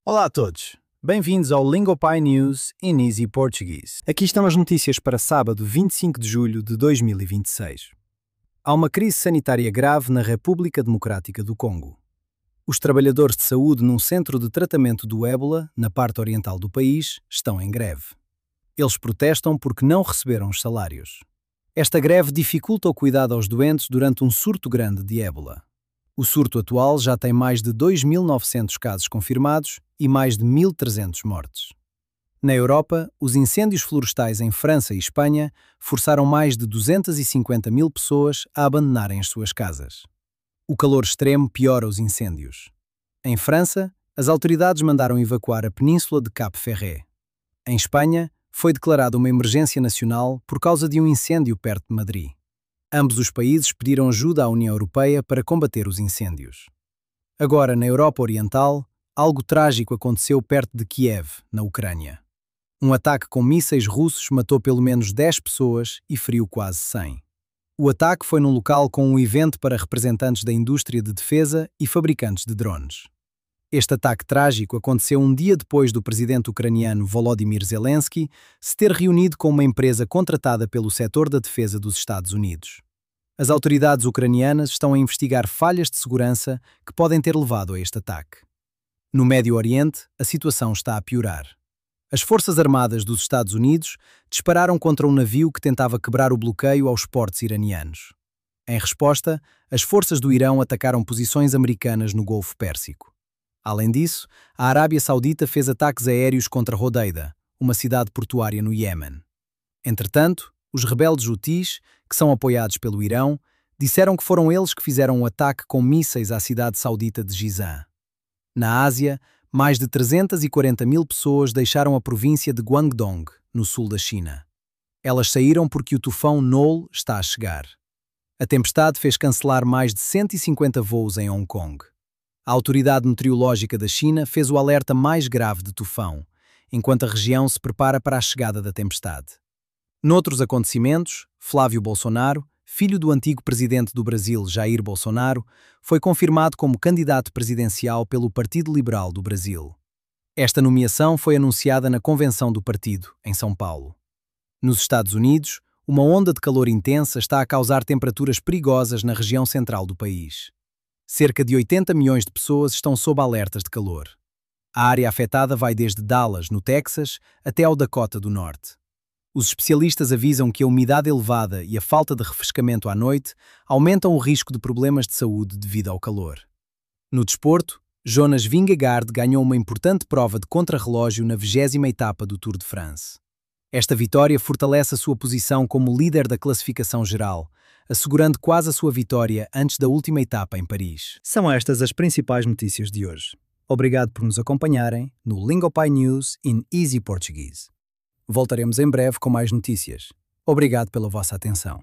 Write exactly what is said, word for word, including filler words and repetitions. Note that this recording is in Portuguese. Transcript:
Olá a todos, bem-vindos ao Lingopie News in Easy Portuguese. Aqui estão as notícias para sábado, vinte e cinco de julho de dois mil e vinte e seis. Há uma crise sanitária grave na República Democrática do Congo. Os trabalhadores de saúde num centro de tratamento do ébola, na parte oriental do país, estão em greve. Eles protestam porque não receberam os salários. Esta greve dificulta o cuidado aos doentes durante um surto grande de ébola. O surto atual já tem mais de dois mil e novecentos casos confirmados e mais de mil e trezentos mortes. Na Europa, os incêndios florestais em França e Espanha forçaram mais de duzentas e cinquenta mil pessoas a abandonarem as suas casas. O calor extremo piora os incêndios. Em França, as autoridades mandaram evacuar a península de Cap Ferret. Em Espanha, foi declarada uma emergência nacional por causa de um incêndio perto de Madrid. Ambos os países pediram ajuda à União Europeia para combater os incêndios. Agora, na Europa Oriental, algo trágico aconteceu perto de Kiev, na Ucrânia. Um ataque com mísseis russos matou pelo menos dez pessoas e feriu quase cem. O ataque foi num local com um evento para representantes da indústria de defesa e fabricantes de drones. Este ataque trágico aconteceu um dia depois do presidente ucraniano Volodymyr Zelensky se ter reunido com uma empresa contratada pelo setor da defesa dos Estados Unidos. As autoridades ucranianas estão a investigar falhas de segurança que podem ter levado a este ataque. No Médio Oriente, a situação está a piorar. As Forças Armadas dos Estados Unidos dispararam contra um navio que tentava quebrar o bloqueio aos portos iranianos. Em resposta, as forças do Irão atacaram posições americanas no Golfo Pérsico. Além disso, a Arábia Saudita fez ataques aéreos contra Hodeida, uma cidade portuária no Iêmen. Entretanto, os rebeldes Houthis, que são apoiados pelo Irão, disseram que foram eles que fizeram um ataque com mísseis à cidade saudita de Jizan. Na Ásia, mais de trezentas e quarenta mil pessoas deixaram a província de Guangdong, no sul da China. Elas saíram porque o tufão Noel está a chegar. A tempestade fez cancelar mais de cento e cinquenta voos em Hong Kong. A Autoridade Meteorológica da China fez o alerta mais grave de tufão, enquanto a região se prepara para a chegada da tempestade. Noutros acontecimentos, Flávio Bolsonaro, filho do antigo presidente do Brasil, Jair Bolsonaro, foi confirmado como candidato presidencial pelo Partido Liberal do Brasil. Esta nomeação foi anunciada na convenção do partido, em São Paulo. Nos Estados Unidos, uma onda de calor intensa está a causar temperaturas perigosas na região central do país. Cerca de oitenta milhões de pessoas estão sob alertas de calor. A área afetada vai desde Dallas, no Texas, até ao Dakota do Norte. Os especialistas avisam que a umidade elevada e a falta de refrescamento à noite aumentam o risco de problemas de saúde devido ao calor. No desporto, Jonas Vingegaard ganhou uma importante prova de contrarrelógio na vigésima etapa do Tour de France. Esta vitória fortalece a sua posição como líder da classificação geral, assegurando quase a sua vitória antes da última etapa em Paris. São estas as principais notícias de hoje. Obrigado por nos acompanharem no Lingopie News in Easy Portuguese. Voltaremos em breve com mais notícias. Obrigado pela vossa atenção.